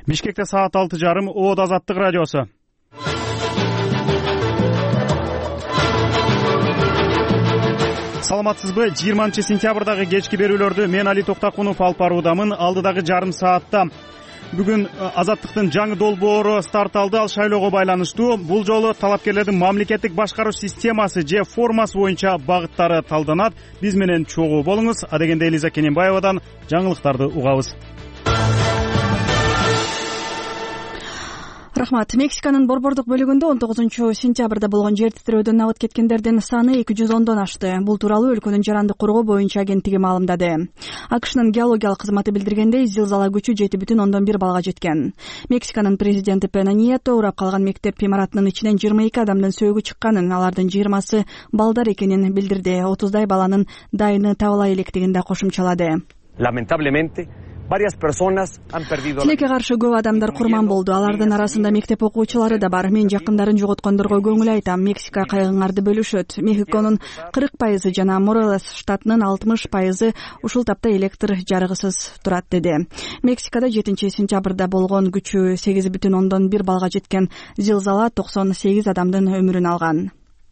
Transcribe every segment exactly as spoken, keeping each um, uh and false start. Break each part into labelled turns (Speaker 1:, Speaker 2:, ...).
Speaker 1: Бишкекте саат алты жарым. Од Азаттык радиосу. Саламатсызбы? жыйырманчы сентябрдагы кечки берүүлөрдү мен Али Токтакунов алып баруудамын. Алдыдагы жарым саатта бүгүн Азаттыктын жаңы долбоору старт алды. Ал шайлоого байланыштуу. Бул жолу талапкерлердин мамлекеттик башкаруу системасы же формасы боюнча багыттары талданат. Биз менен чогуу болуңуз. Адегенде Элиза Кененбаевадан жаңылыктарды угабыз.
Speaker 2: Рахмат. Мексиканын борбордук бөлүгүндө он тогузунчу сентябрда болгон жер титирөөдөн абыт кеткендердин саны эки жүз ондон ашты. Бул тууралуу өлкөнүн жарандык коргоо боюнча агенттиги маалымдады. АКШнын геологиялык кызматы билдиргендей, зилзала күчү жети бүтүн ондон бир балга жеткен. Мексиканын президенти Пена Нието урап калган мектеп имаратынын ичинен жыйырма эки адамдын сөөгү чыкканын, алардын жыйырмасы балдар экенин билдирди. отуздай баланын дайыны табыла электигин да кошумчалады.
Speaker 3: Lamentablemente
Speaker 2: Тилекке каршы көп адамдар курман болду. Алардын арасында мектеп окуучулары да бар. Мен жакындарын жоготкондорго көңүл айтам. Мексика кайгыңарды бөлүшөт. Мехиконун кырк пайызы жана Морелес штатынын алтымыш пайызы ушул тапта электр жарыгысыз турат, деди. Мексикада жетинчи сентябрда болгон күчү сегиз бүтүн ондон бир балга жеткен зилзала токсон сегиз адамдын өмүрүн алган.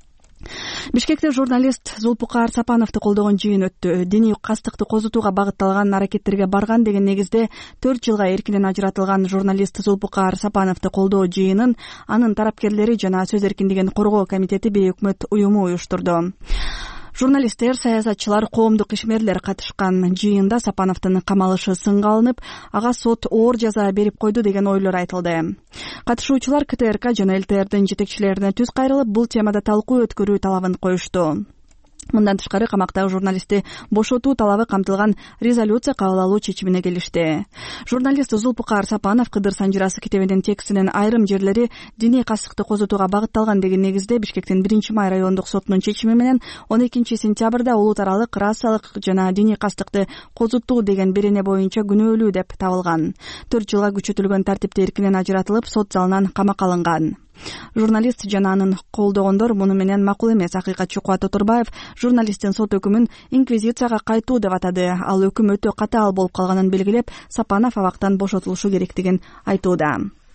Speaker 2: Бишкекте журналист Зулпукар Сапановду колдогон жыйын өттү. Диний кастыкты козутууга багытталган аракеттерге барган деген негизде төрт жылга эркинен ажыратылган журналист Зулпукар Сапановду колдоо жыйынын анын тарапкерлери жана сөз эркиндигин коргоо комитети бейөкмөт уюму уюштурду. Журналисттер, саясатчылар, коомдук ишмерлер катышкан жыйында Сапановдун камалышы сынга алынып, ага сот оор жаза берип койду деген ойлор айтылды. Катышуучулар КТРК жана ЛТРдин жетекчилерине түз кайрылып, бул темада талкуу өткөрүү талабын коюшту. Мындан тышкары камактагы журналистти бошотуу талабы камтылган резолюция кабыл алуу чечимине келишти. Журналист Зулпукар Сапанов Кыдыр Санжирасы китебинин текстинин айрым жерлери диний кастыкты козутууга багытталган деген негизде Бишкектин биринчи май райондук сотунун чечими менен он экинчи сентябрда улут аралык расалык жана диний кастыкты козутуу деген берене боюнча күнөөлүү деп табылган. төрт жылга күчөтүлгөн тартипте эркинен ажыратылып, сот залынан камакка алынган. Журналист жана анын колдогондор муну менен макул эмес. Акыйкатчы Кубат Отурбаев журналисттин сот өкүмүн инквизицияга кайтуу деп атады. Ал өкүм өтө катаал болуп калганын белгилеп, Сапанов абактан бошотулушу керектигин айтууда.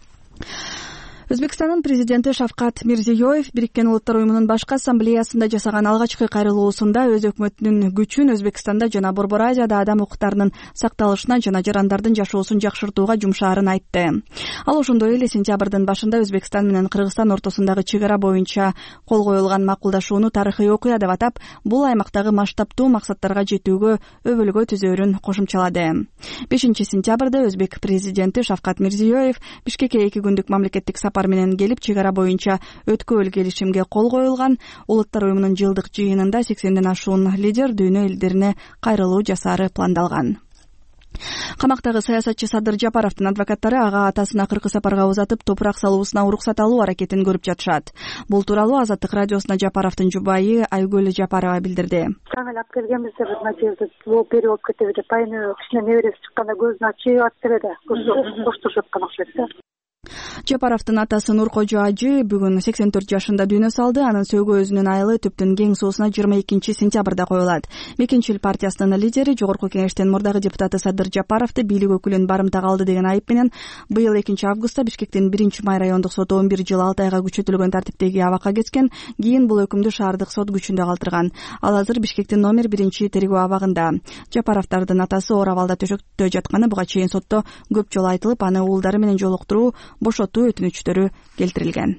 Speaker 2: Өзбекстандын президенти Шавкат Мирзиёев Бириккен Улуттар уюмунун башкы ассамблеясында жасаган алгачкы кайрылуусунда өз өкмөтүнүн күчүн Өзбекстанда жана Борбор Азияда адам укуктарынын сакталышына жана жарандардын жашоосун жакшыртууга жумшаарын айтты. Ал ошондой эле сентябрдын башында Өзбекстан менен Кыргызстан ортосундагы чек ара боюнча кол коюлган макулдашууну тарыхый окуя деп атап, бул аймактагы масштабтуу максаттарга жетүүгө өбөлгө түзөөрүн кошумчалады. бешинчи сентябрда Өзбек президенти Шавкат Мирзиёев Бишкекке эки күндүк мамлекеттик сапар менен келип, чек ара боюнча өткөөл келишимге кол коюлган. Улуттар уюмунун жылдык жыйынында сексенден ашуун лидер дүйнө элдерине кайрылуу жасаары пландалган. Камактагы саясатчы Садыр Жапаровдун адвокаттары ага атасына кыркы сапарга узатып, топурак салуусуна уруксат алуу аракетин көрүп жатышат. Бул тууралуу Азаттык радиосуна Жапаровдун жубайы Айгүл Жапарова билдирди.
Speaker 4: Чаңылап келгенбизде бир начальник блок берип алып кетип деп айны кичине небереси чыкканда көзүн ачып атты да. Коштошуп аткан окшойт.
Speaker 2: Жапаровдун атасы Нуркожо ажы бүгүн сексен төрт жашында дүйнө салды. Анын сөөгү өзүнүн айылы Түптүн кең суусуна жыйырма экинчи сентябрда коюлат. Мекенчил партиясынын лидери, Жогорку Кеңештин мурдагы депутаты Садыр Жапаровду бийлик өкүлүн барымтага алды деген айып менен быйыл экинчи августта Бишкектин биринчи май райондук соту он бир жыл алты айга күчөтүлгөн тартиптеги абакка кеткен. Кийин бул өкүмдү шаардык сот күчүндө калтырган. Ал азыр Бишкектин номер биринчи тергөө абагында. Жапаровдардын атасы оор абалда төшөктө жатканы буга чейин сотто көп жолу айтылып, аны уулдары менен жолуктуруу, бошотуу өтүнүчтөрү келтирилген.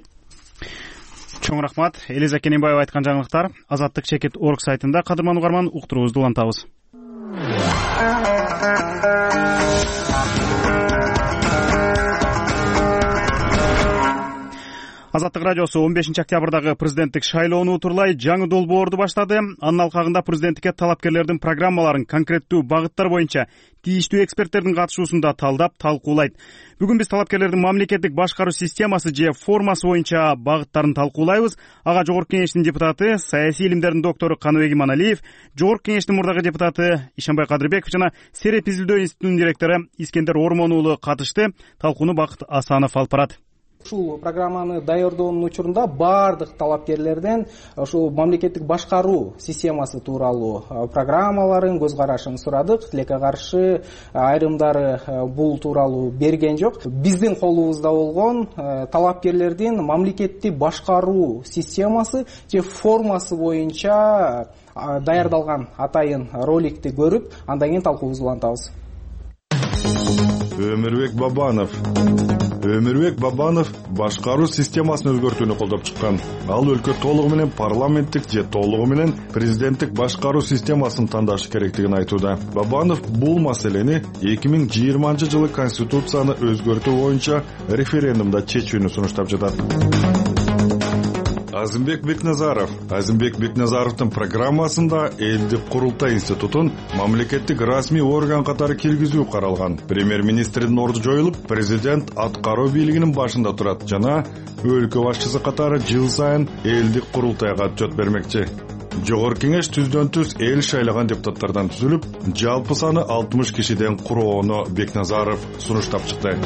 Speaker 1: Чоң рахмат. Элиза Кененбаева айткан жаңылыктар Азаттык чекит орг сайтында кадырман угарман уктуруубузду улантабыз. Азаттык радиосу он бешинчи октябрдагы президенттик шайлоону турлай жаңы долбоорду баштады. Анын алкагында президенттикке талапкерлердин программаларын конкреттүү багыттар боюнча тийиштүү эксперттердин катышуусунда талдап, талкуулайт. Бүгүн биз талапкерлердин мамлекеттик башкаруу системасы же формасы боюнча багыттарын талкуулайбыз. Ага Жогорку Кеңештин депутаты, саясий илимдердин доктору Каныбек Иманалиев, Жогорку Кеңештин мурдагы депутаты Ишенбай Кадырбеков жана Сереп изилдөө институтунун директору Искендер Ормон уулу катышты. Талкууну Бакыт Асанов алып барат.
Speaker 3: Ушул программаны даярдоонун учурунда баардык талапкерлерден ушул мамлекеттик башкаруу системасы тууралуу программаларын, көз карашын сурадык. Тилекке каршы айрымдары бул тууралуу берген жок. Биздин колубузда болгон талапкерлердин мамлекеттик башкаруу системасы же формасы боюнча даярдалган атайын роликти көрүп, андан кийин талкуубузду улантабыз.
Speaker 5: Өмүрбек Бабанов Өмүрбек Бабанов башкаруу системасын өзгөртүүнү колдоп чыккан. Ал өлкө толугу менен парламенттик же толугу менен президенттик башкаруу системасын тандашы керектигин айтууда. Бабанов бул маселени эки миң жыйырманчы жылы конституцияны өзгөртүү боюнча референдумда чечүүнү сунуштап жатат. Азимбек Бекназаров Азимбек Бекназаровдун программасында элдик курултай институтун мамлекеттик расмий орган катары киргизүү каралган. Премьер-министрдин орду жоюлуп, президент аткаруу бийлигинин башында турат жана өлкө башчысы катары жыл сайын элдик курултайга отчет бермекчи. Жогорку кеңеш түздөн түз эл шайлаган депутаттардан түзүлүп, жалпы саны алтымыш кишиден куроону Бекназаров сунуштап чыкты.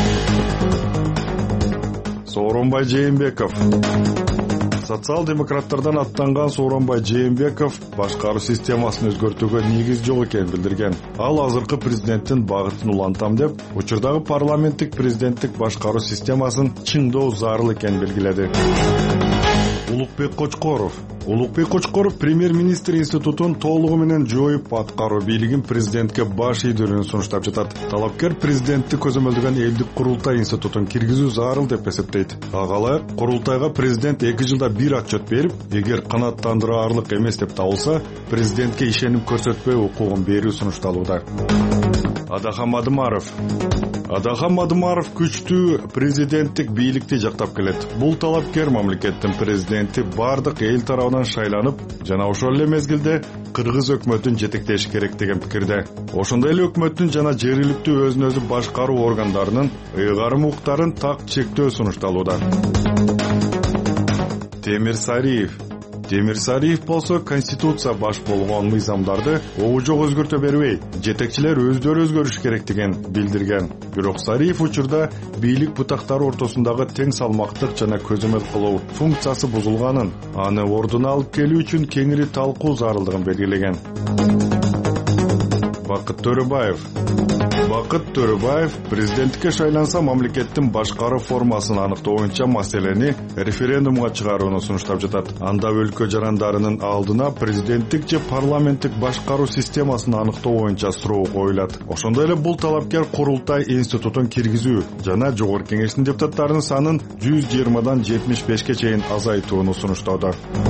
Speaker 5: Сооронбай Жээнбеков Социал-демократтардан аттанган Сооронбай Жээнбеков башкаруу системасын өзгөртүүгө негиз жок экенин билдирген. Ал азыркы президенттин багытын улантам деп, учурдагы парламенттик президенттик башкаруу системасын чыңдоо зарыл экенин белгиледи. Улукбек Кочкоров Улукбек Кочкоров премьер-министр институтун толугу менен жоюп, аткаруу бийлигин президентке баш ийдүүнү сунуштап жатат. Талапкер президентти көзөмөлдөгөн элдик курултай институтун киргизүү зарыл деп эсептейт. Ага ылайык курултайга президент эки жылда бир отчет берип, эгер канааттандыраарлык эмес деп табылса, президентке ишенип көрсөтпөө укугун берүү сунушталууда. Адахан Мадымаров Адахан Мадымаров күчтүү президенттик бийликти жактап келет. Бул талапкер мамлекеттин президенти бардык эл тарабынан шайланып, жана ошол эле мезгилде кыргыз өкмөтүн жетектеши керек деген пикирде. Ошондой эле өкмөттүн жана жергиликтүү өзүн өзү башкаруу органдарынын ыйгарым укуктарын так чектөө сунушталууда. Темир Сариев Темир Сариев болсо конституция баш болгон мыйзамдарды огу жок өзгөртө бербей, жетекчилер өздөрү өзгөрүш керектигин билдирген. Бирок Сариев учурда бийлик бутактары ортосундагы тең салмактык жана көзөмөл кылуу функциясы бузулганын, аны ордуна алып келүү үчүн кеңири талкуу зарылдыгын белгилеген. Бакыт Төрөбаев Бакыт Төрөбаев президенттикке шайланса мамлекеттин башкаруу формасын аныктоо боюнча маселени референдумга чыгарууну сунуштап жатат. Анда өлкө жарандарынын алдына президенттик же парламенттик башкаруу системасын аныктоо боюнча суроо коюлат. Ошондой эле бул талапкер курултай институтун киргизүү жана жогорку кеңештин депутаттарынын санын жүз жыйырмадан жетимиш бешке чейин азайтууну сунуштоодо.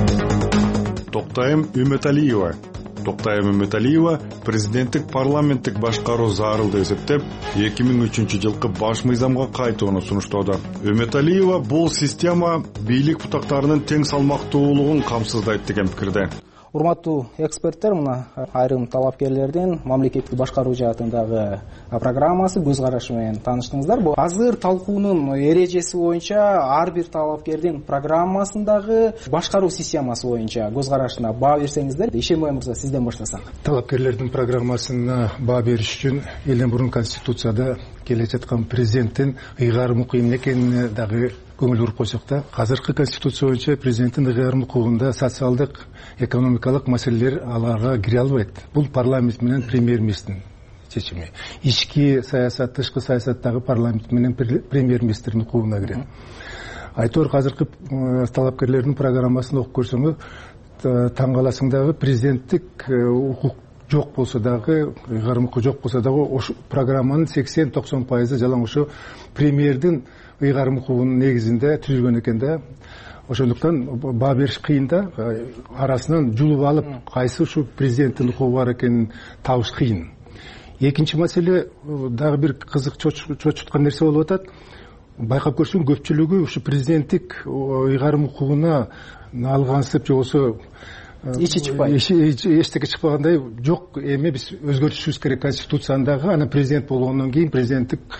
Speaker 5: Токтайым Үмөталиева Токтайым Үмөталиева президенттик парламенттик башкаруу зарыл деп эсептеп, эки миң үчүнчү жылкы баш мыйзамга кайтууну сунуштоодо. Үмөталиева бул система бийлик бутактарынын тең салмактуулугун камсыздайт деген пикирде.
Speaker 3: Урматтуу эксперттер, мына айрым талапкерлердин мамлекеттик башкаруу жаатындагы программасы, көз карашы менен тааныштыңыздар. Бул азыр талкуунун эрежеси боюнча ар бир талапкердин программасындагы башкаруу системасы боюнча көз карашына баа берсеңиздер. Ишенбай мырза, сизден баштасак.
Speaker 6: Талапкерлердин программасына баа бериш үчүн элден мурун конституцияда келе жаткан президенттин ыйгарым укугу эмне экенине дагы көңүл буруп койсок да, азыркы конституция боюнча президенттин ыйгарым укугунда социалдык, экономикалык маселелер аларга кире албайт. Бул парламент менен премьер-министрдин чечими. Ички саясат, тышкы саясаттагы парламент менен премьер-министрдин укугуна кирет. Айтор азыркы талапкерлердин программасын окуп көрсөңөр, таң каласың дагы президенттик укук жок болсо дагы, ыйгарым укугу жок болсо дагы ошо программанын сексен токсон пайызы жалаң ошо премьердин ыйгарым укугунун негизинде түзүлгөн экен да. Ошондуктан баа бериш кыйын да, арасынан жулуп алып, кайсы ушу президенттин укугу бар экенин табыш кыйын. Экинчи маселе, дагы бир кызык чочуткан нерсе болуп атат. Байкап көрсөң, көпчүлүгү ушу президенттик ыйгарым укугуна алгансып же болсо
Speaker 3: ичи чыкпай,
Speaker 6: эчтеке чыкпагандай, жок, эми биз өзгөртүшүбүз керек конституциядагы, анан президент болгондон кийин президенттик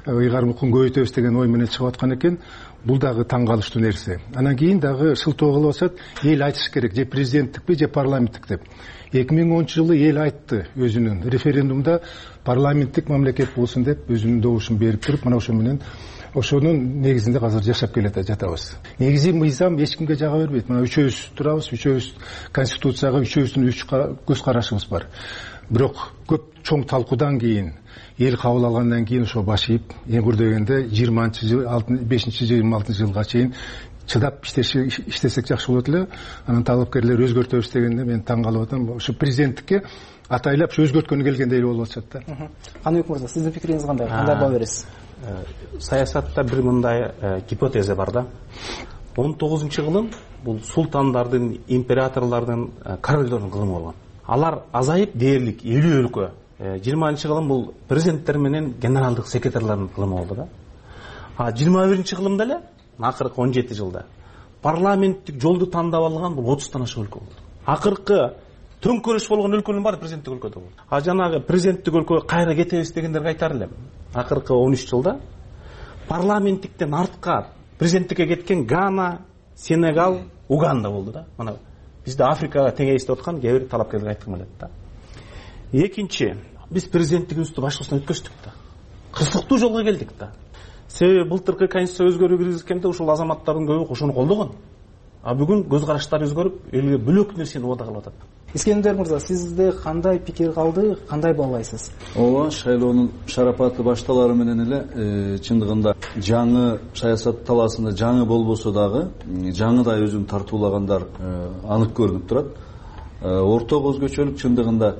Speaker 6: ыйгарым укугун көбөйтөбүз деген ой менен чыгып аткан экен. Бул дагы таң калыштуу нерсе. Анан кийин дагы шылтоо кылып атышат, эл айтыш керек, же президенттикпи, же парламенттик деп. эки миң онунчу жылы эл айтты өзүнүн референдумда парламенттик мамлекет болсун деп өзүнүн добушун берип туруп, мына ошо менен ошонун негизинде азыр жашап келе жатабыз. Негизи мыйзам эч кимге жага бербейт. Мына үчөөбүз турабыз, үчөөбүз конституцияга үчөөбүздүн үч көз карашыбыз бар. Бирок көп чоң талкуудан кийин, эл кабыл алгандан кийин ошо баш ийип, эң көрдөгөндө жыйырманчы жыл, бешинчи жыйырма алтынчы жылга чейин чыдап иштесек жакшы болот эле. Анан талапкерлер өзгөртөбүз дегенде мен таң калып атам. Ошо президенттикке атайлап ошо өзгөрткөнү келгендей болуп атышат да.
Speaker 3: Каныбек мырза, сиздин пикириңиз кандай? Кандай баа бересиз?
Speaker 7: Саясатта бир мындай гипотеза бар да. он тогузунчу кылым бул султандардын, императорлордун, королдордун кылымы болгон. Алар азайып дээрлик элүү өлкө. жыйырманчы кылым бул президенттер менен генералдык секретарлардын кылымы болду да. А жыйырма биринчи кылымда эле акыркы он жети жылда парламенттик жолду тандап алган бул отуздан ашык өлкө болду. Акыркы төңкөрүш болгон өлкөнүн баары президенттик өлкөдө болду. А жанагы президенттик өлкөгө кайра кетебиз дегендерге айтар элем. Акыркы он үч жылда парламенттиктен артка президенттикке кеткен Гана, Сенегал, Уганда болду да. Мына бизде Африкага теңейиштеп аткан кээ бир талапкерлерге айткым келет да. Экинчи, биз президенттигибизди башкысынан өткөздүк да. Кызыктуу жолго келдик да. Себеби былтыркы конституция өзгөрүү киргизгенде ушул азаматтардын көбү ошону колдогон. А бүгүн көз караштары өзгөрүп, элге бөлөк нерсени убада кылып атат.
Speaker 3: Искендер мырза, сизде кандай пикир калды, кандай баалайсыз?
Speaker 8: Ооба, шайлоонун шарапаты башталары менен эле чындыгында жаңы саясат талаасында жаңы болбосо дагы жаңыдай өзүн тартуулагандар анык көрүнүп турат. Орто көзгөчөлүк чындыгында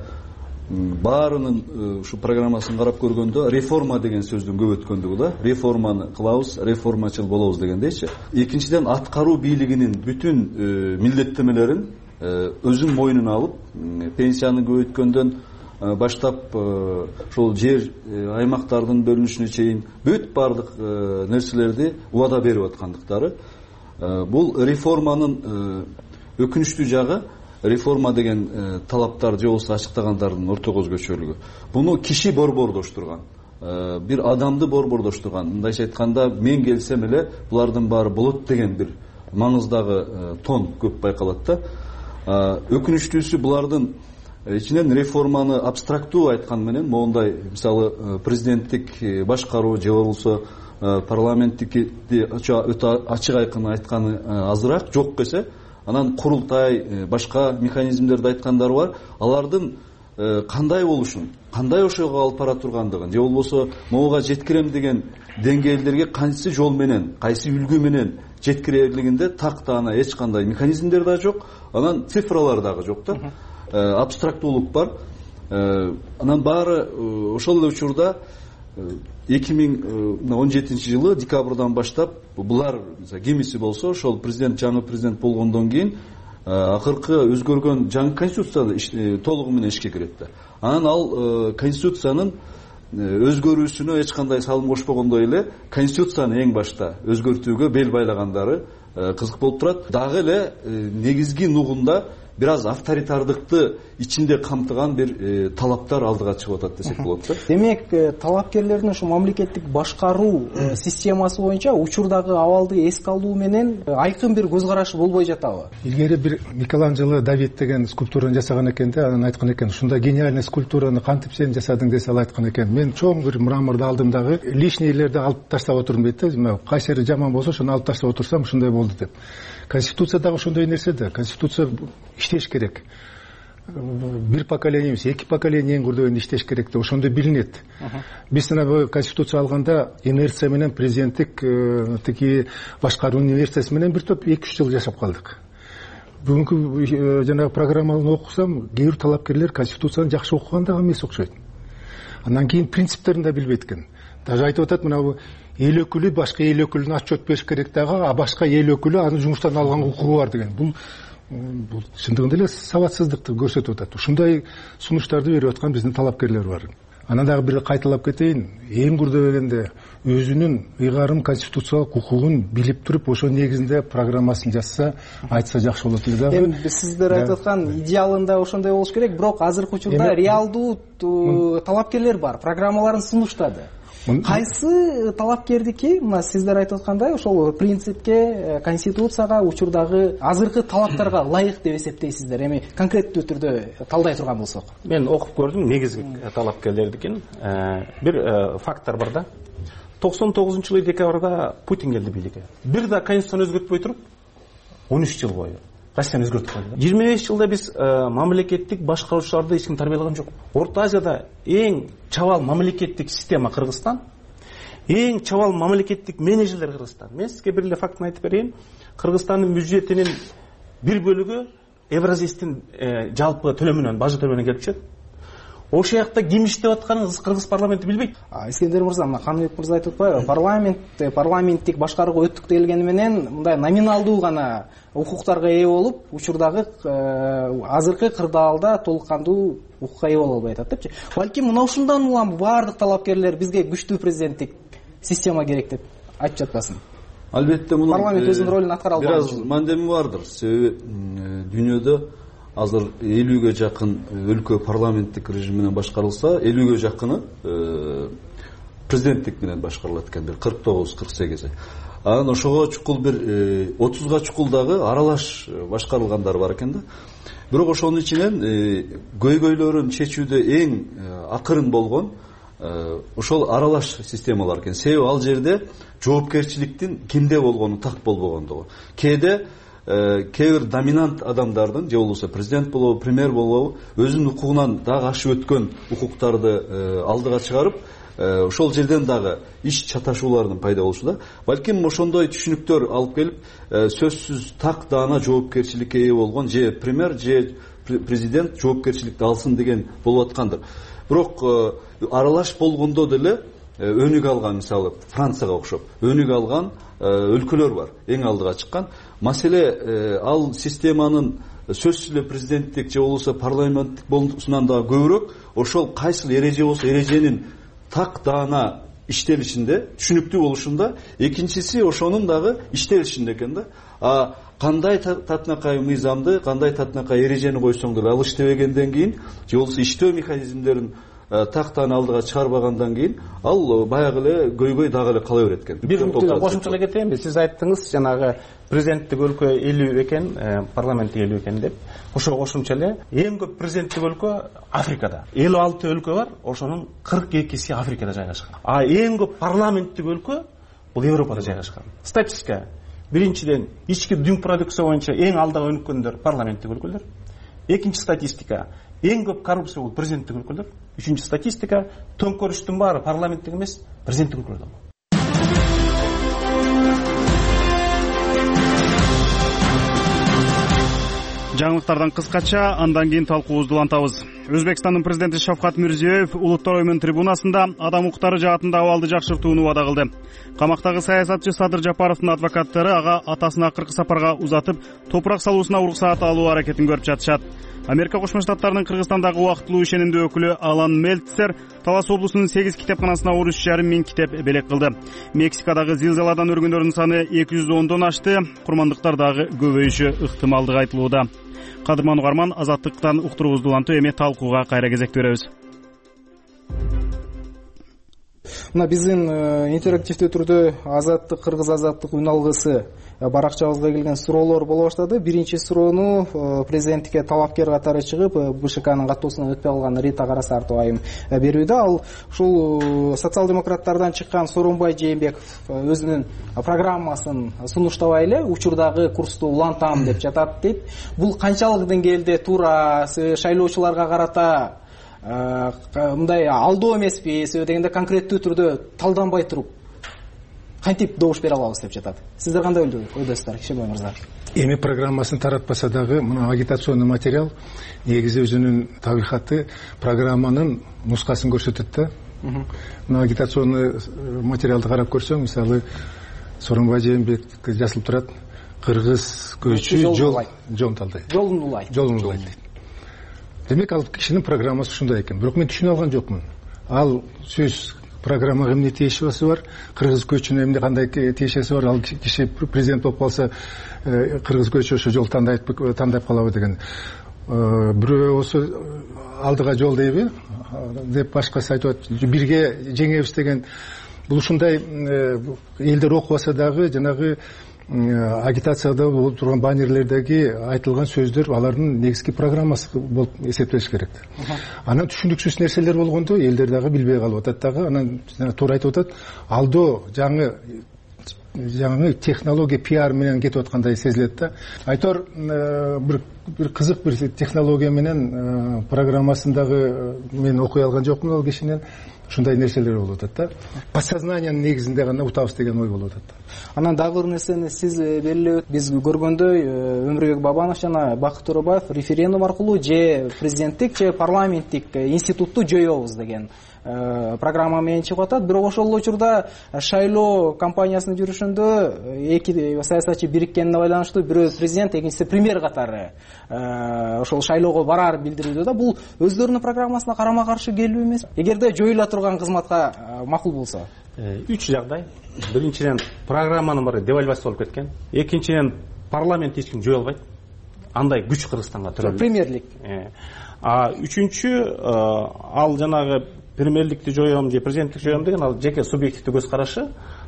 Speaker 8: баарынын ушу программасын карап көргөндө реформа деген сөздүн көп өткөндүгү да. Реформаны кылабыз, реформачыл болобуз дегендейчи. Экинчиден аткаруу бийлигинин бүтүн милдеттемелерин өзүн мойнуна алып, пенсияны көбөйткөндөн баштап ошол жер аймактардын бөлүнүшүнө чейин бүт бардык нерселерди убада берип аткандыктары. Бул реформанын өкүнүчтүү жагы, реформа деген талаптар же болбосо ачыктагандардын орто көзгөчөлүгү. Буну киши борбордоштурган, бир адамды борбордоштурган. Мындайча айтканда, мен келсем эле булардын баары болот деген бир маңыздагы тон көп байкалат да. Өкүнүчтүүсү булардын ичинен реформаны абстрактуу айткан менен, моундай мисалы президенттик башкаруу же болбосо парламенттикти өтө ачык айкын айтканы азыраак, жок десе, анан курултай, башка механизмдерди айткандары бар. Алардын кандай болушун, кандай ошого алып бара тургандыгын, же болбосо могуга жеткирем деген деңгээлдерге кайсы жол менен, кайсы үлгү менен жеткирерлигинде тактаана эч кандай механизмдер да жок, анан цифралар дагы жок да. Абстрактуулук бар. Анан баары ошол эле учурда эки миң он жетинчи жылы декабрдан баштап булар кимиси болсо ошол президент, жаңы президент болгондон кийин акыркы өзгөргөн жаңы конституция толугу менен ишке кирет да. Анан ал конституциянын өзгөрүүсүнө эч кандай салым кошпогондой эле конституцияны эң башта өзгөртүүгө бел байлагандары кызык болуп турат. Дагы эле негизги нугунда бир аз авторитардыкты ичинде камтыган бир талаптар алдыга чыгып атат десек болот да.
Speaker 3: Демек, талапкерлердин ушу мамлекеттик башкаруу системасы боюнча учурдагы абалды эске алуу менен айкын бир көз карашы болбой жатабы?
Speaker 6: Илгери бир Микеланджело Давид деген скульптураны жасаган экен да, анан айткан экен, ушундай гениальный скульптураны кантип сен жасадың десе, ал айткан экен, мен чоң бир мраморду алдым дагы, лишнийлерди алып таштап отурдум дейт да, кайсери жаман болсо ошону алып таштап отурсам ушундай болду деп. Конституция дагы ошондой нерсе да. Конституция иштеш керек. Бир поколение эмес, эки поколение эң көрдөгөндө иштеш керек да, ошондой билинет. Биз мына конституция алганда инерция менен президенттик тиги башкаруунун инерциясы менен бир топ эки үч жыл жашап калдык. Бүгүнкү жанагы программаны окусам, кээ бир талапкерлер конституцияны жакшы окуган дагы эмес окшойт. Андан кийин принциптерин да билбейт экен. Даже айтып атат, мына эл өкүлү башка эл өкүлүнө отчет бериш керек дагы, а башка эл өкүлү аны жумуштан алганга укугу бар деген. Бул бул чындыгында эле сабатсыздыкты көрсөтүп атат. Ушундай сунуштарды берип аткан биздин талапкерлер бар. Анан дагы бир кайталап кетейин, эң көрдөгөндө өзүнүн ыйгарым конституциялык укугун билип туруп, ошо негизинде программасын жазса, айтса жакшы болот эле да.
Speaker 3: Эми сиздер айтып аткан идеалында ошондой болуш керек, бирок азыркы учурда реалдуу талапкерлер бар, программаларын сунуштады. кайсы талапкердики мына сиздер айтып аткандай ошол принципке, конституцияга, учурдагы азыркы талаптарга ылайык деп эсептейсиздер? Эми конкреттүү түрдө талдай турган болсок.
Speaker 7: Мен окуп көрдүм негизги талапкерлердикин. Бир фактор бар да. токсон тогузунчу жылы декабрда Путин келди бийликке. Бир да конституцияны өзгөртпөй туруп он үч жыл бою Россияны өзгөртүп койду. жыйырма беш жылда биз мамлекеттик башкаруучуларды эч ким тарбиялаган жок. Орто Азияда эң чабал мамлекеттик система Кыргызстан, эң чабал мамлекеттик менеджерлер Кыргызстан. Мен сизге бир эле фактын айтып берейин. Кыргызстандын бюджетинин бир бөлүгү Евразистин жалпы төлөмүнөн, бажы төлөмүнөн келип чыгат. Ошол жакта ким иштеп атканын Кыргыз парламенти билбейт.
Speaker 3: Искендер мырза, мына Каныбек мырза айтып атпайбы? Парламент, парламенттик башкарууга өттүк делгени менен мындай номиналдуу гана укуктарга ээ болуп, учурдагы азыркы кырдаалда толук кандуу укукка ээ боло албай атат депчи. Балким мына ушундан улам баардык талапкерлер бизге күчтүү президенттик система керек деп айтып жатпасын.
Speaker 8: Албетте мунун
Speaker 3: парламент өзүнүн ролун аткара албаган.
Speaker 8: Бир аз мандеми бардыр. Себеби дүйнөдө азыр элүүгө жакын өлкө парламенттик режим менен башкарылса, элүүгө жакыны президенттик менен башкарылат экен, бир кырк тогуз кырк сегизи. Анан ошого чукул бир отузга чукул дагы аралаш башкарылгандар бар экен да. Бирок ошонун ичинен көйгөйлөрүн чечүүдө эң акырын болгон ошол аралаш системалар экен. Себеби ал жерде жоопкерчиликтин кимде болгону так болбогондугу. Кээде кээ бир доминант адамдардын, же болбосо президент болобу, премьер болобу, өзүнүн укугунан дагы ашып өткөн укуктарды алдыга чыгарып, ошол жерден дагы иш чаташуулардын пайда болушу да. Балким ошондой түшүнүктөр алып келип, сөзсүз так даана жоопкерчиликке ээ болгон же премьер, же президент жоопкерчиликти алсын деген болуп аткандыр. Бирок аралаш болгондо деле өнүгө алган, мисалы Францияга окшоп өнүгө алган өлкөлөр бар, эң алдыга чыккан. Маселе ал системанын сөзсүз эле президенттик же болбосо парламенттик болуусунан дагы көбүрөөк ошол кайсыл эреже болсо эреженин так даана иштелишинде, түшүнүктүү болушунда, экинчиси ошонун дагы иштелишинде экен да. А кандай татынакай мыйзамды, кандай татынакай эрежени койсоң деле ал иштебегенден кийин, же болбосо иштөө механизмдерин тактан алдыга чыгарбагандан кийин ал баягы эле көйгөй дагы эле кала берет экен.
Speaker 7: Бир мүнөттө кошумчалай кетейинби? Сиз айттыңыз, жанагы президенттик өлкө элүү экен, парламенттик элүү экен деп. Ошого кошумча эле эң көп президенттик өлкө Африкада. элүү алты өлкө бар, ошонун кырк экиси Африкада жайгашкан. А эң көп парламенттик өлкө бул Европада жайгашкан. Статистика: биринчиден, ички дүң продукция боюнча эң алдыга өнүккөндөр парламенттик өлкөлөр. Экинчи статистика: эң көп коррупция бул президенттик өлкөлөр. Үчүнчү статистика: төңкөрүштүн баары парламенттик эмес, президенттик өлкөлөрдө.
Speaker 1: Жаңылыктардан кыскача, андан кийин талкуубузду улантабыз. Өзбекстандын президенти Шавкат Мирзиёев улуттар оюнун трибунасында адам укуктары жаатында абалды жакшыртууну вада кылды. Камактагы саясатчы Садыр Жапаровдун адвокаттары ага атасына акыркы сапарга узатып, топурак салуусуна уруксаат алуу аракетин көрүп жатышат. Америка Кошмо Штаттарынын Кыргызстандагы убактылуу ишенимдүү өкүлү Алан Мельцер Талас облусунун сегиз китепканасына он үч жарым миң китеп белек кылды. Мексикадагы зилзаладан өлгөндөрдүн саны эки жүз ондон ашты. Курмандыктар дагы көбөйүшү ыктымалдыгы айтылууда. Кадырман Угарман, Азаттыктан уктуруубузду улантып, эми талкууга кайра кезек беребиз.
Speaker 3: Мына биздин интерактивдүү түрдө Азаттык, Кыргыз Азаттык үн алгысы баракчабызга келген суроолор боло баштады. Биринчи суроону президенттикке талапкер катары чыгып, БШКнын каттоосуна өтпөй калган Рита Карасартова айым берүүдө. Ал ушул социал-демократтардан чыккан Сооронбай Жээнбеков өзүнүн программасын сунуштабай эле учурдагы курсту улантам деп жатат дейт. Бул канчалык деңгээлде туура, шайлоочуларга карата мындай алдоо эмеспи, себеби дегенде конкреттүү түрдө талданбай туруп кантип добуш бере алабыз деп жатат. Сиздер кандай ойдосуздар, Кишимбай мырза?
Speaker 6: Эми программасын таратпаса дагы мына агитационный материал негизи өзүнүн табигаты программанын нускасын көрсөтөт да. Мына агитационный материалды карап көрсөң, мисалы Сооронбай Жээнбеков жазылып турат: кыргыз көчү жол жол талдайт.
Speaker 3: Жолун улайт.
Speaker 6: Жолун улайт. Демек ал кишинин программасы ушундай экен. Бирок мен түшүнө алган жокмун. Ал сөз программага эмне тиешеси бар, кыргыз көчүнө эмне кандай тиешеси бар, ал киши президент болуп калса кыргыз көчү ошо жол тандайт тандап калабы деген. бирөө болсо алдыга жол дейби деп башкасы айтып атат, бирге жеңебиз деген. Бул ушундай элдер окубаса дагы жанагы агитацияда болуп турган баннерлердеги айтылган сөздөр алардын негизги программасы болуп эсептелиш керек. Анан түшүнүксүз нерселер болгондо элдер дагы билбей калып атат дагы. Анан туура айтып атат, алдоо жаңы жаңы технология пиар менен кетип аткандай сезилет да. Айтор бир бир кызык бир технология менен программасындагы мен окуй алган жокмун ал кишинен. Ушундай нерселер болуп атат да. Подсознаниянын негизинде гана утабыз деген ой болуп атат.
Speaker 3: Анан дагы бир нерсени сиз белгилеп, биз көргөндөй Өмүрбек Бабанов жана Бакыт Төрөбаев референдум аркылуу же президенттик же парламенттик институтту жоёбуз деген программа менен чыгып атат. Бирок ошол эле учурда шайлоо кампаниясынын жүрүшүндө эки саясатчы бириккенине байланыштуу бирөө президент, экинчиси премьер катары ошол шайлоого бараар билдирүүдө да. Бул өздөрүнүн программасына карама каршы келүү эмес? Эгерде жоюла турган кызматка макул болсо.
Speaker 7: Үч жагдай. Биринчиден программанын баары девальвация болуп кеткен. Экинчиден парламент эч ким жое албайт. Андай күч Кыргызстанга төрөлгөн.
Speaker 3: Премьерлик.
Speaker 7: А үчүнчү ал жанагы премьерликти жоём же президенттик жоём деген ал жеке субъективдүү көз карашы.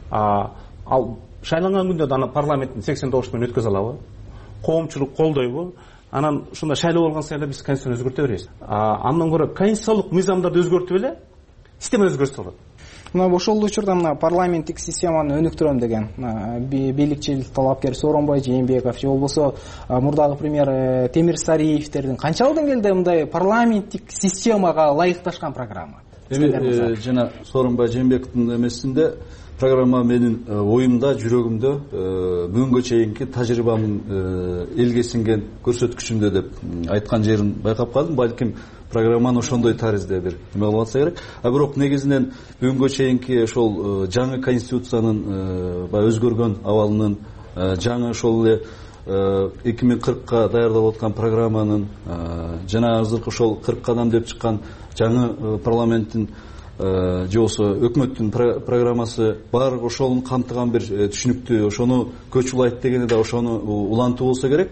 Speaker 7: Ал шайланган күндө да парламенттин сексен тогуз менен өткөзө алабы? Коомчулук колдойбу? Анан ушунда шайлоо болгон сайда биз конституцияны өзгөртө беребиз. Андан көрө конституциялык мыйзамдарды өзгөртүп эле система өзгөрсө болот.
Speaker 3: Мына ошол учурда мына парламенттик системаны өнүктүрөм деген бийликчил талапкер Сооронбай Жээнбеков же болбосо мурдагы премьер Темир Сариевтердин канчалык деңгээлде мындай парламенттик системага ылайыкташкан программа?
Speaker 8: Эми жана Сооронбай Жээнбековдун эмесинде программа менин оюмда, жүрөгүмдө, бүгүнгө чейинки тажрыйбамдын элге сиңген көрсөткүчүндө деп айткан жерин байкап калдым. Балким программаны ошондой таризде бир эме кылып атса керек. А бирок негизинен бүгүнгө чейинки ошол жаңы конституциянын баягы өзгөргөн абалынын, жаңы ошол эле эки миң кыркка даярдалып аткан программанын жана азыркы ошол кырк кадам деп чыккан жаңы парламенттин же болбосо өкмөттүн программасы баары ошонун камтыган бир түшүнүктүү, ошону көч улайт дегени да ошону улантуу болсо керек.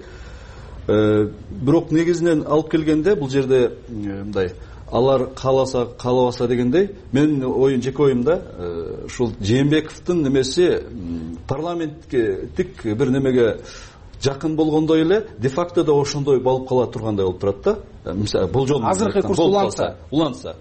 Speaker 8: Бирок негизинен алып келгенде бул жерде мындай алар кааласа каалабаса дегендей, менин оюм жеке оюмда ушул Жээнбековдун немеси парламенттик бир немеге жакын болгондой эле де факто да ошондой болуп кала тургандай болуп турат да. Мисалы болжол
Speaker 3: азыркы курс уланса,
Speaker 8: уланса.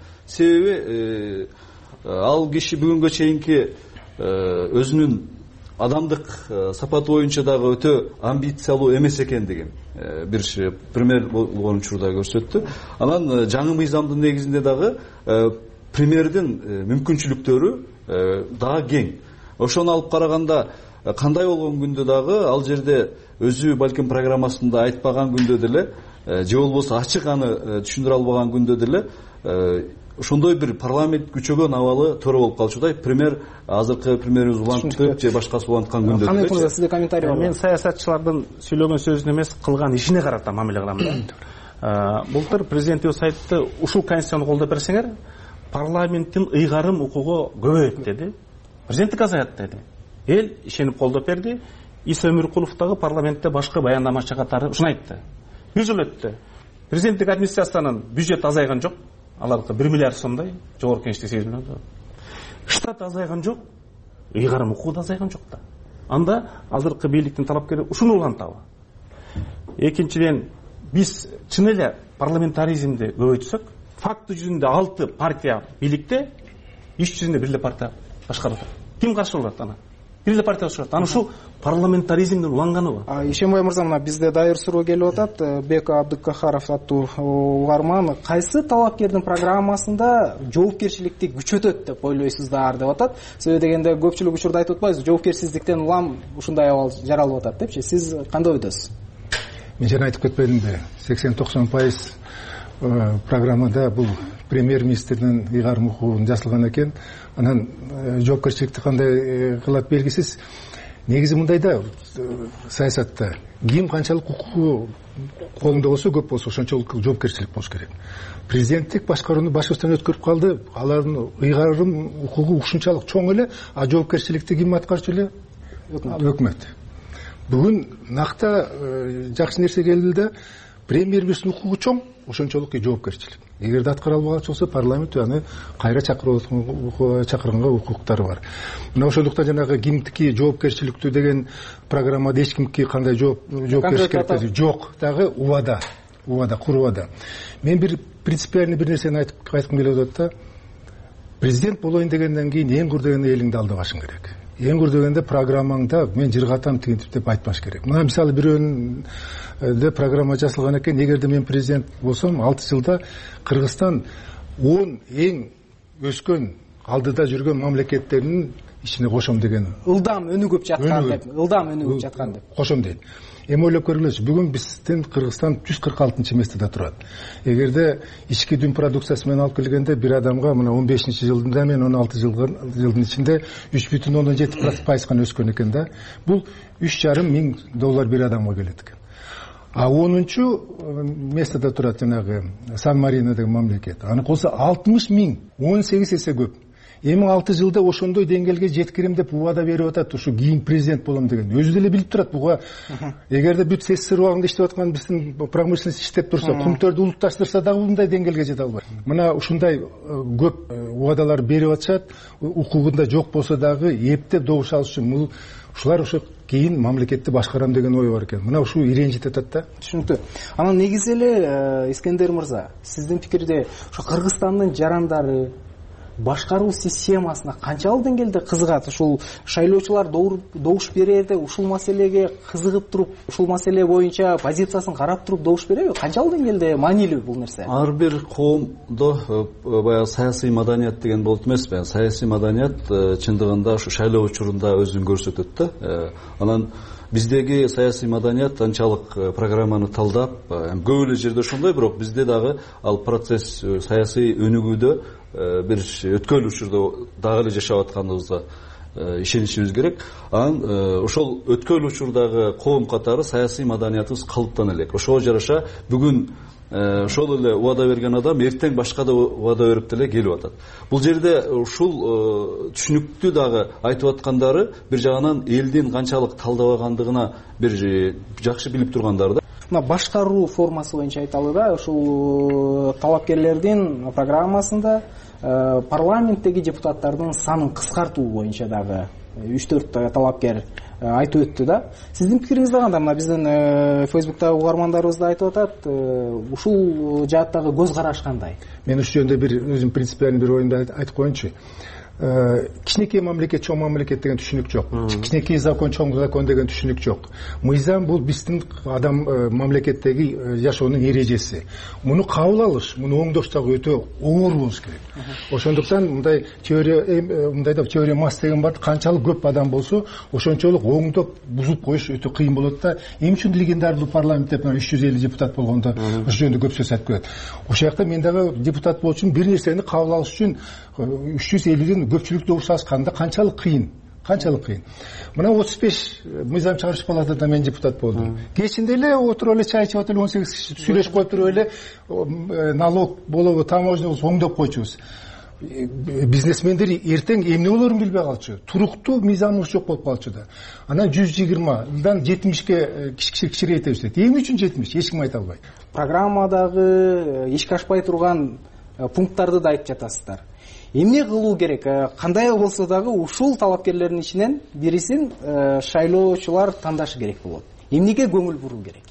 Speaker 8: Себеби ал киши бүгүнгө чейинки өзүнүн адамдык сапаты боюнча дагы өтө амбициялуу эмес экендигин бир премьер болгон учурда көрсөттү. Анан жаңы мыйзамдын негизинде дагы премьердин мүмкүнчүлүктөрү дагы кең. Ошону алып караганда кандай болгон күндө дагы ал жерде өзү балким программасында айтпаган күндө деле же болбосо ачык аны түшүндүрө албаган күндө деле ошондой бир парламент күчөгөн абалы төрө болуп калчудай. Премьер азыркы премьерибиз улантып же башкасы уланткан күндө.
Speaker 3: Кандай мырза, сизде комментарий бар?
Speaker 7: Мен саясатчылардын сөйлөгөн сөзүнө эмес, кылган ишине карата мамиле кылам да. Былтыр президентибиз айтты, ушул конституцияны колдоп берсеңер, парламенттин ыйгарым укугу көбөйөт деди. Президенттик азаят деди. Эл ишенип колдоп берди. Иса Өмүркулов дагы парламентте башкы баяндамачы катары ушуну айтты. Бир жыл өттү. Президенттик администрациянын бюджети азайган жок. Аларга бир миллиард сомдой, жогорку кеңеште сегиз миллион. Штат азайган жок, ыйгарым укугу да азайган жок да. Анда азыркы бийликтин талапкери ушуну улантабы. Экинчиден, биз чын эле парламентаризмди көбөйтсөк, факты жүзүндө алты партия бийликте, иш жүзүндө бир эле партия башкарат. Ким каршы болот ана? Бир эле партия башкарат. Ана ушул парламентаризмдин уланганыбы?
Speaker 3: Ишенбай мырза, мына бизде дайыр суроо келип атат. Бек Абдыкахаров аттуу угарман, кайсы талапкердин программасында жоопкерчиликти күчөтөт деп ойлойсуздар деп атат. Себеби дегенде көпчүлүк учурда айтып атпайбызбы, жоопкерсиздиктен улам ушундай абал жаралып атат депчи. Сиз кандай ойдосуз?
Speaker 6: Мен жана айтып кетпедимби, сексен токсон пайыз программада бул премьер-министрдин ыйгарым укугун жасалган экен. Анан жоопкерчиликти кандай кылат белгисиз. Негизи мындай да, саясатта ким канчалык укугу колунда болсо, көп болсо ошончолук жоопкерчилик болуш керек. Президенттик башкарууну башыбыздан өткөрүп калды. Алардын ыйгарым укугу ушунчалык чоң эле, а жоопкерчиликти ким аткарчу эле? Өкмөт. Бүгүн накта жакшы нерсе келди да, премьер-министрдин укугу чоң, ошончолук жоопкерчилик. Эгерде аткара албаган болсо парламент аны кайра чакырганга укуктары бар. Мына ошондуктан жанагы кимдики жоопкерчиликтүү деген программада эч кимге кандай жоопкерчилик жок, дагы убада, убада, кур убада. Мен бир принципиальный бир нерсени айтып айткым келип атат да. Президент болоюн дегенден кийин эң курдөгөндө элиңди алдабашың керек. Эң курдөгөндө программаңда мен жыргатам тигинтип деп айтпаш керек. Мына мисалы бирөөнүндө программа жасалган экен, эгерде мен президент болсом, алты жылда Кыргызстан он эң өскөн, алдыда жүргөн мамлекеттердин ичине кошом деген.
Speaker 3: Ылдам өнүгүп жаткан деп, ылдам өнүгүп жаткан деп.
Speaker 6: Кошом дейт. Эми ойлоп көргүлөчү, бүгүн биздин Кыргызстан жүз кырк алтынчы местеде турат. Эгерде ички дүң продукциясы менен алып келгенде бир адамга мына он бешинчи жылында мен он алты жылдын ичинде үч бүтүн ондон жети пайызга өскөн экен да. Бул үч жарым миң доллар бир адамга келет экен. А онунчу местеде турат жанагы Сан-Марино деген мамлекет. Аны болсо алтымыш миң, он сегиз эсе көп. Эми алты жылда ошондой деңгээлге жеткирем деп убада берип атат, ушу кийин президент болом деген. Өзү деле билип турат буга. Эгерде бүт СССР убагында иштеп аткан биздин промышленность иштеп турса, кумтөрдү улутташтырса дагы мындай деңгээлге жете албайт. Мына ушундай көп убадалар берип атышат, укугунда жок болсо дагы эптеп добуш алыш үчүн ушулар ошо кийин мамлекетти башкарам деген ой бар экен. Мына ушул иренжит атат да.
Speaker 3: Түшүнүктүү. Анан негизи эле Искендер мырза, сиздин пикирде ошо Кыргызстандын жарандары башкаруу системасына канчалык деңгээлде кызыгат? Ушул шайлоочулар добуш берерде ушул маселеге кызыгып туруп, ушул маселе боюнча позициясын карап туруп добуш береби? Канчалык деңгээлде маанилүү бул нерсе?
Speaker 8: Ар бир коомдо баягы саясий маданият деген болот эмеспи? Саясий маданият чындыгында ушу шайлоо учурунда өзүн көрсөтөт да. Анан биздеги саясий маданият анчалык программаны талдап, көп эле жерде ошондой, бирок бизде дагы ал процесс саясий өнүгүүдө бир өткөн учурда дагы эле жашап атканыбызга ишенишибиз керек. Анан ошол өткөн учурдагы коом катары саясий маданиятыбыз калыптана элек. Ошого жараша бүгүн ошол эле убада берген адам эртең башка да убада берип деле келип атат. Бул жерде ушул түшүнүктүү дагы айтып аткандары бир жагынан элдин канчалык талдабагандыгына бир жакшы билип тургандары да.
Speaker 3: Мына башкаруу формасы боюнча айталы да, ушул талапкерлердин программасында парламенттеги депутаттардын санын кыскартуу боюнча дагы үч төрт талапкер айтып өттү да. Сиздин пикириңиз кандай? Мына биздин Facebook'тагы угармандарыбыз да айтып атат, ушул жааттагы көз караш кандай?
Speaker 6: Мен ушул жөнүндө бир өзүм принципиальный бир оюмду айтып коеюнчу. Кичинекей мамлекет, чоң мамлекет деген түшүнүк жок. Кичинекей закон, чоң закон деген түшүнүк жок. Мыйзам бул биздин адам мамлекеттеги жашоонун эрежеси. Муну кабыл алыш, муну оңдош дагы өтө оор болуш керек. Ошондуктан мындай теория, мындай да теория масс деген бар, канчалык көп адам болсо, ошончолук оңдоп бузуп коюш өтө кыйын болот да. Эмне үчүн легендардуу парламентте үч жүз элүү депутат болгондо ошол жөнүндө көп сөз айтып келет. Ошол жакта мен дагы депутат болуш үчүн бир нерсени кабыл алыш үчүн үч жүз элүүдөн көпчүлүк добуш алышканда канчалык кыйын, канчалык кыйын. Мына отуз беш мыйзам чыгаруучу палатада мен депутат болдум. Кечинде эле отуруп эле чай ичип атып он сегиз киши сүйлөшүп коюп туруп эле налог болобу, таможня болобу оңдоп койчубуз. Бизнесмендер эртең эмне болорун билбей калчу. Туруктуу мыйзамыбыз жок болуп калчу да. Анан жүз жыйырмадан жетимишке кичирейтебиз дейт. Эмне үчүн жетимиш? Эч ким айта албайт.
Speaker 3: Программадагы ишке ашпай турган пункттарды да айтып жатасыздар. Эмне кылуу керек? Кандай болсо дагы ушул талапкерлердин ичинен бирисин шайлоочулар тандашы керек болот. Эмнеге көңүл буруу керек?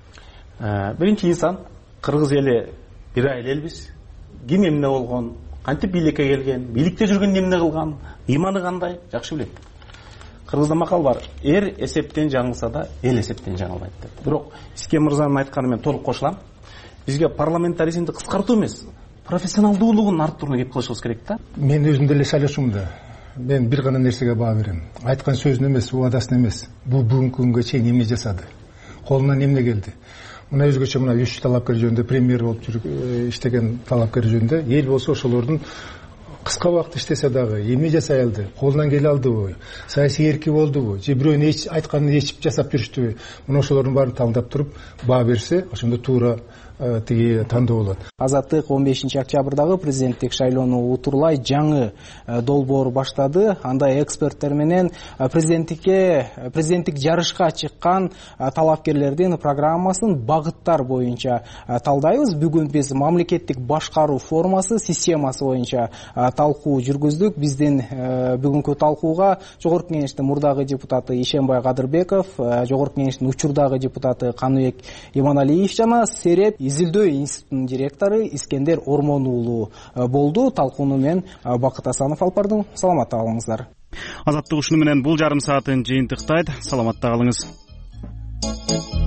Speaker 7: Биринчи инсан, кыргыз эли бир айыл элбиз. Ким эмне болгон, кантип бийликке келген, бийликте жүргөндө эмне кылган, ыйманы кандай, жакшы билет. Кыргызда макал бар: эр эсептен жаңылса да, эл эсептен жаңылбайт деп. Бирок Искен мырзанын айтканына мен толук кошулам. Бизге парламентаризмди кыскартуу эмес, профессионалдуулугун арттырууну кеп кылышыбыз керек да.
Speaker 6: Мен өзүм деле шайлоочумун да. Мен бир гана нерсеге баа берем. Айткан сөзүн эмес, убадасын эмес. Бул бүгүнкү күнгө чейин эмне жасады? Колунан эмне келди? Мына өзгөчө мына үч талапкер жөнүндө, премьер болуп жүрүп иштеген талапкер жөнүндө, эл болсо ошолордун кыска убакыт иштесе дагы эмне жасай алды? Колунан келе алдыбы? Саясий эрки болдубу? Же бирөөнүн эч айтканын ичип жасап жүрүштүбү? Мына ошолордун баарын талдап туруп баа берсе, ошондо туура тиги тандоо болот.
Speaker 3: Азаттык он бешинчи октябрдагы президенттик шайлоону утурлай жаңы долбоор баштады. Анда эксперттер менен президенттикке президенттик жарышка чыккан талапкерлердин программасын багыттар боюнча талдайбыз. Бүгүн биз мамлекеттик башкаруу формасы системасы боюнча талкуу жүргүздүк. Биздин бүгүнкү талкууга Жогорку Кеңештин мурдагы депутаты Ишенбай Кадырбеков, Жогорку Кеңештин учурдагы депутаты Каныбек Иманалиев жана Сереп изилдөө институтунун директору Искендер Ормон уулу болду. Талкууну мен Бакыт Асанов алып бардым. Саламатта калыңыздар.
Speaker 1: Азаттык ушуну менен бул жарым саатын жыйынтыктайт. Саламатта калыңыз.